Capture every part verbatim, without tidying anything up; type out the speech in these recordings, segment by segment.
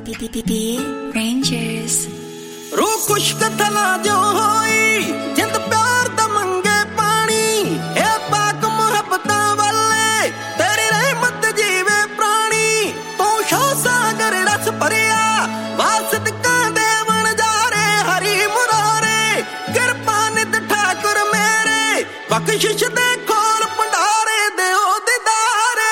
Rangers रूह खुश्क थला जो होई जिंद प्यार दा मंगे पानी ए पाक मुहब्बतां वाले तेरी रहमत जीवे प्राणी तू शो सागर रस भरिया वासत का देवन जारे हरी मुरारे कृपा नित ठाकुर मेरे बख्शिश दे खोल भंडारे दे ओ दीदारे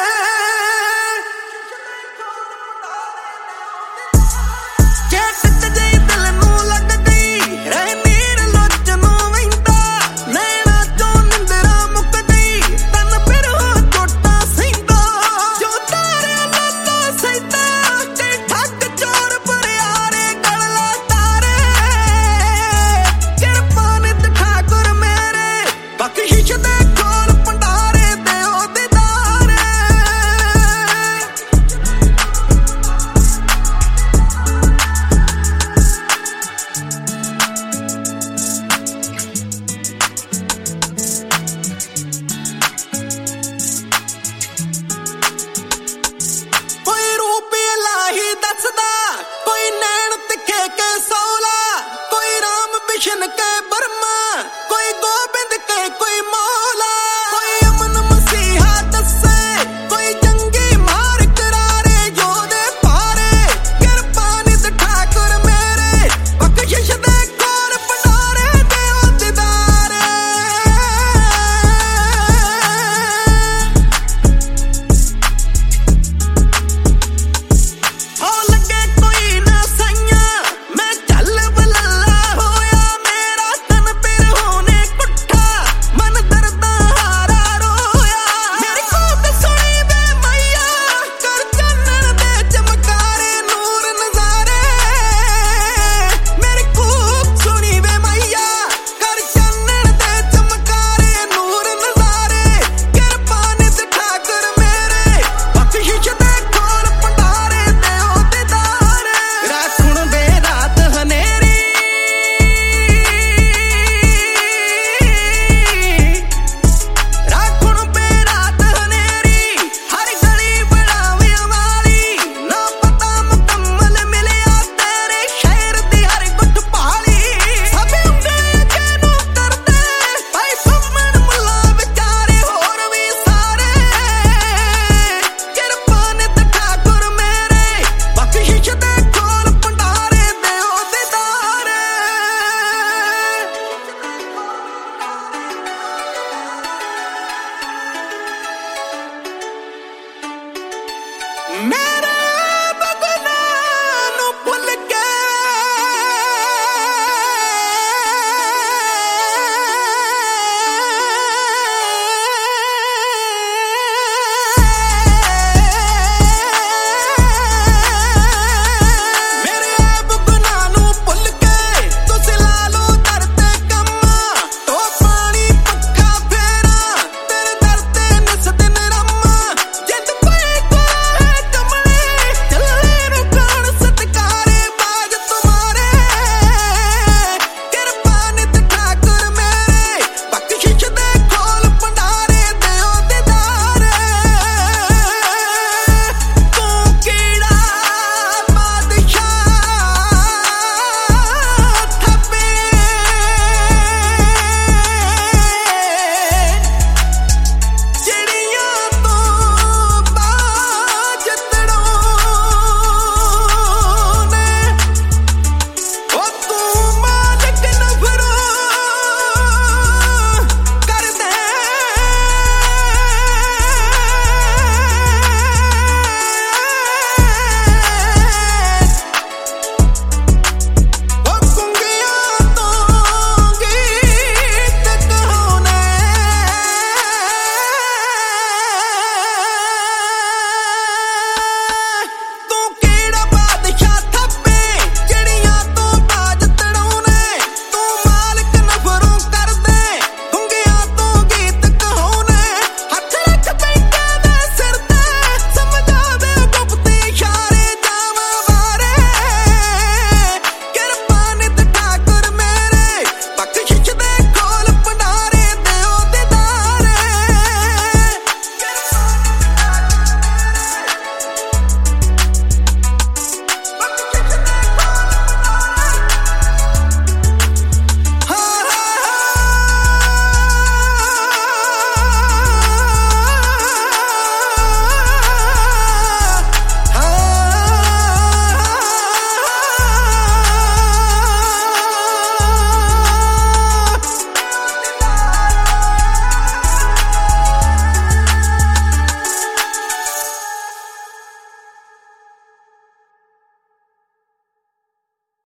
चेट जे दिल नू लगदी रह नीर लोच नू वहिंदा नैना चो निंदरा मुकदी तन फिर हो चोटा सहिंदा जो तारे लता सहिंदा ते ठग चोर भरियारे गलला तारे कृपा नित ठाकुर मेरे बख्शिश दे